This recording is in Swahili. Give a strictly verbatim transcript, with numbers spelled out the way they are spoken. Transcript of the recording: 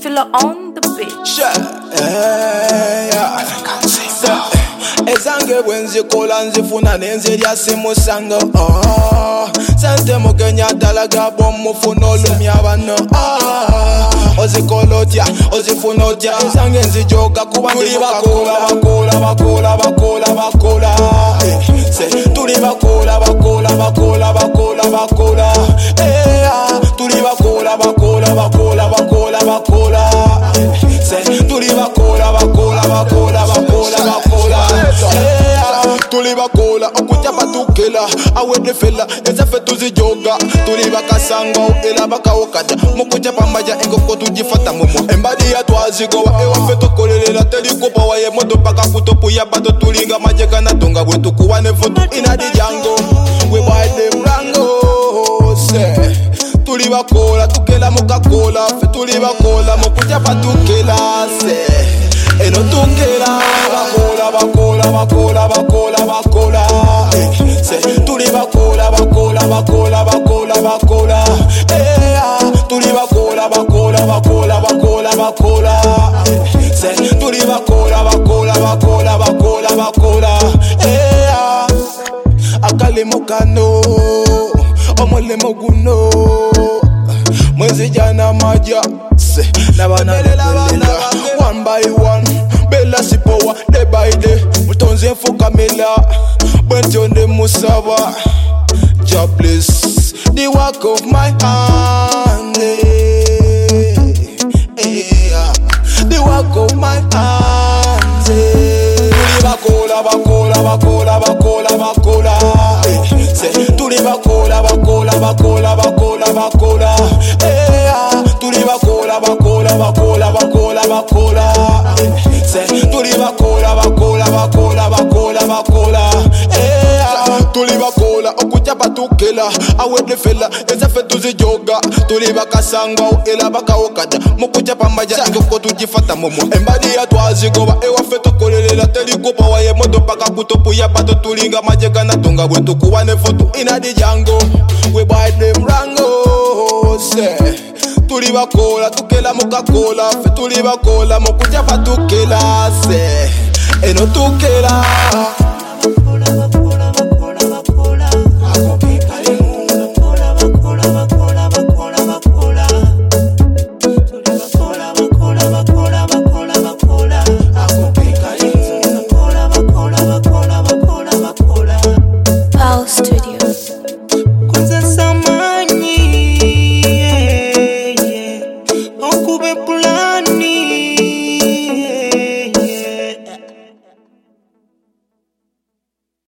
Filler on the beach. Ezange bwenzi kola nzifuna nenzi lya simusango oh sente mukenya dalaga bomu funo lumya bano oh ozikolotya ozifunotya ezange nzijoga kuba ndi bakola bakola bakola bakola bakola se tuli bakola bakola bakola bakola bakola eh tuli bakola bakola bakola bakola bakola se tuli bakola bakola bakola bakola bakola tuli bakola okuja batukela awede fella ezafe tuzijoga tuli bakasanga ela bakawokada mukuja pambaja engoko tujifata momo embadi ya twazigowa ewa feto kolelela telikopa waye modo paka kutopu ya bato tulinga majeka na tonga wetu kuwane foto ina di jango we buy them rango se tuli bakola tukela mukakola fe tuli bakola mukuja patukela se eno tukela bakola bakola bakola bakola bakola se tuli bakola bakola bakola bakola bakola eh tuli bakola bakola bakola bakola bakola se tuli bakola bakola bakola bakola bakola eh akale mokano omolemo guno mwezi jana maja se nabana lebelela one by one bella sipowa day by day mutonze fukamela bwentonde musaba God bless the work of my hand eh, eh, the work of my hands eh. bakola bakola bakola bakola bakola eh, se tuli bakola bakola bakola bakola bakola eh tuli bakola bakola bakola bakola bakola eh, se tuli bakola bakola bakola bakola bakola eh tuli bakola okuja batukela awede fella ezafe tuzijoga tuli bakasanga ela bakawokada mukuja pambaja ingoko tujifata momo embadi ya twazigoba ewa feto kolelela telikopa waye modo paka kutopu ya bato tulinga majeka na tonga wetu kuwane foto ina di jango we buy them rango se tuli bakola tukela mukakola fe tuli bakola mukuja patukela se eno tukela